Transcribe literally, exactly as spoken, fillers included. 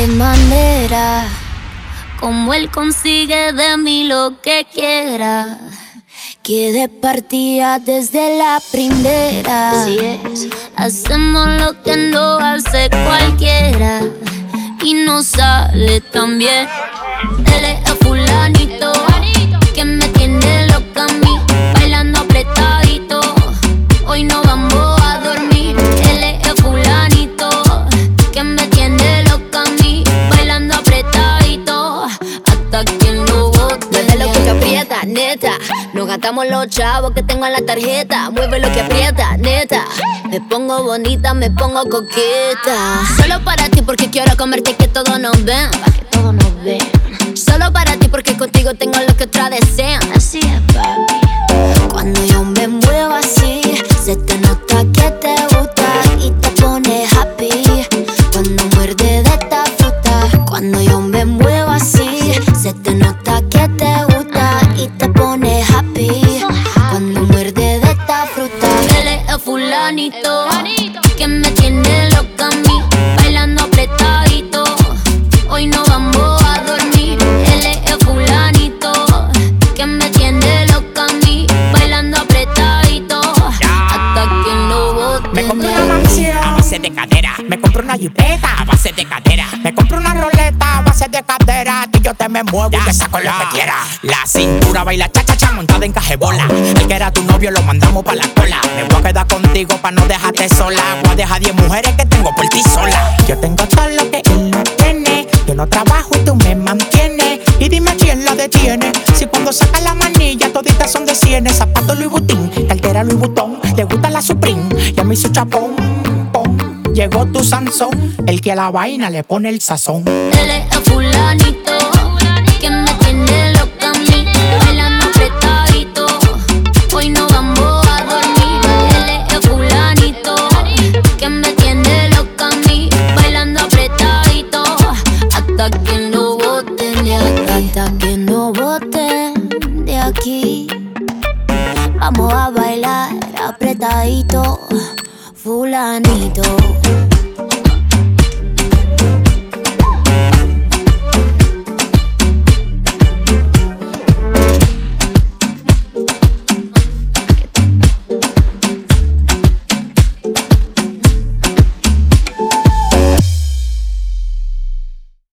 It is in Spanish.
manera como él consigue de mí lo que quiera. Quedé partida desde la primera. Así es. Hacemos lo que no hace cualquiera y no sale tan bien. Él es el fulanito que me tiene loca a mí, bailando apretadito. Hoy no vamos a dormir. Él es el fulanito que me tiene loca a mí, bailando apretadito hasta que lo bote. Mueve lo que te aprieta, neta. Nos gastamos los chavos que tengo en la tarjeta. Mueve lo que aprieta, neta. Me pongo bonita, me pongo coqueta. Solo para ti porque quiero comerte y que todos nos ven. Pa' que todos nos ven. Solo para ti porque contigo tengo lo que otras desean. Así es, papi. Cuando yo me muevo así, se te nota que te gusta y te pone happy. Cuando muerde de esta fruta. Cuando yo me muevo así, se te nota que te gusta y te pone happy. Cuando muerde de esta fruta. Él es el fulanito que me tiene loca a mí, bailando apretadito. Hoy no vamos a dormir. Él es el fulanito que me tiene loca a mí, bailando apretadito hasta que lo bote. Me compré una mansión a base de cadera. Me compré una jipeta a base de cadera. Me compré una roleta a base de cadera. Que yo te me muevo y te saco lo que quieras. La cintura baila cha cha cha montada en cajebola. El que era tu novio lo mandamos pa' la cola. Me voy a quedar contigo pa' no dejarte sola. Voy a dejar diez mujeres que tengo por ti sola. Yo tengo todo lo que él no tiene. Yo no trabajo y tú me mantienes. Y dime quién la detiene. Si cuando saca la manilla toditas son de cienes. Zapato Louis Vuitton, cartera Louis Vuitton. Le gusta la Supreme y a mí su chapón. Pom. Llegó tu Sansón, el que a la vaina le pone el sazón. Él es el fulanito que me tiene loca a mí, bailando apretadito. Hoy no vamos a dormir. Él es el fulanito que me tiene loca a mí, bailando apretadito hasta que no boten de aquí. Hasta que no boten de aquí. Vamos a bailar apretadito, fulanito.